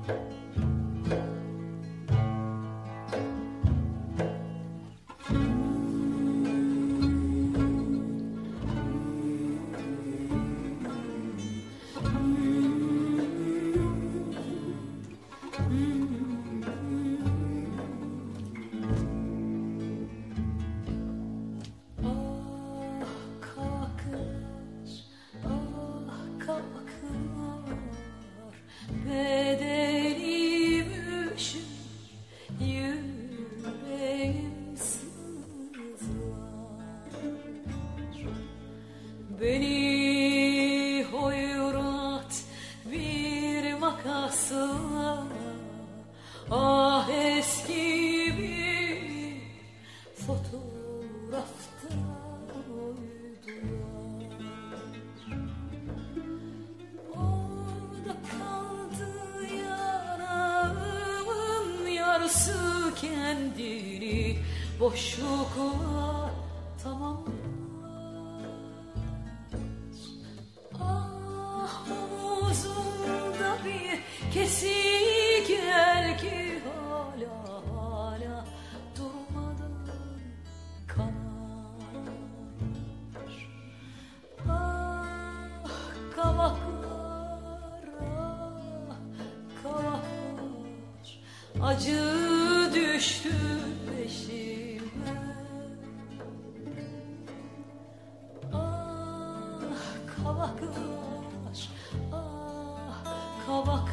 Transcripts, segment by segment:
Beni hoyrat bir makasla, ah eski bir fotoğrafta uydular. Orada kaldı yanağımın yarısı, kendini boşlukla tamam. Kesik el ki hala durmadan kanar. Ah kavaklar, ah kavaklar, acı düştü peşime. Ah kavaklar, ah kavaklar,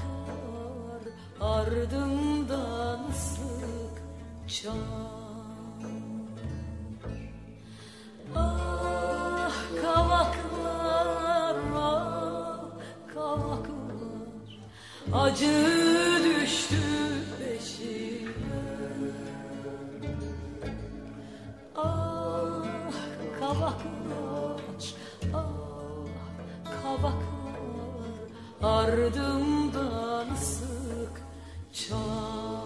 ardımdan sık çam. Ah kavaklar, ah kavaklar, acı düştü peşime. Ah kavaklar, ah kavaklar, ardımdan sık çam.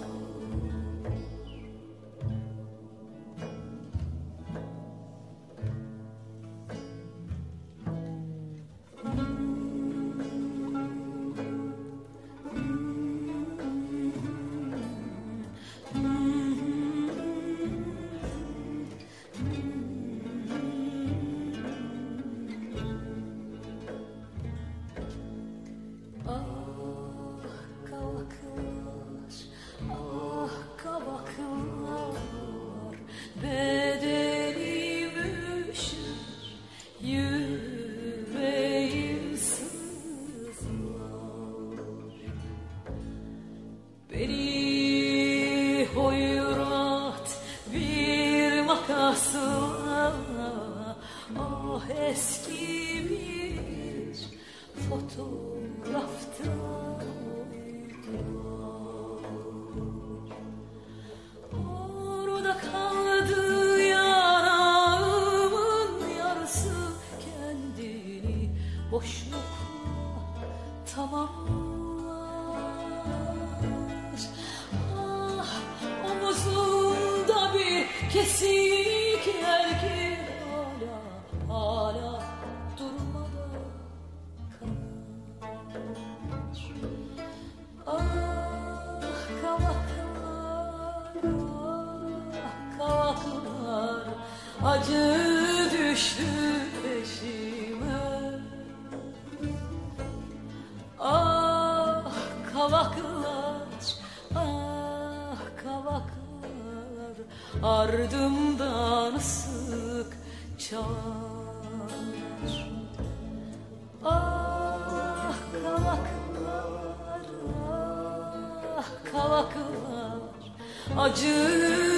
Bedenim üşür, yüreğim sızlar. Beni hoyrat bir makasla, ah eski bir fotoğrafta boşlukla tamamlar. Ah omuzumda bir kesik el ki hala durmadan kanar. Ah kavaklar, ah kavaklar, acı düştü peşime. Ah kavaklar, ah kavaklar, ardımdan sık çağır. Ah kavaklar, ah kavaklar, acı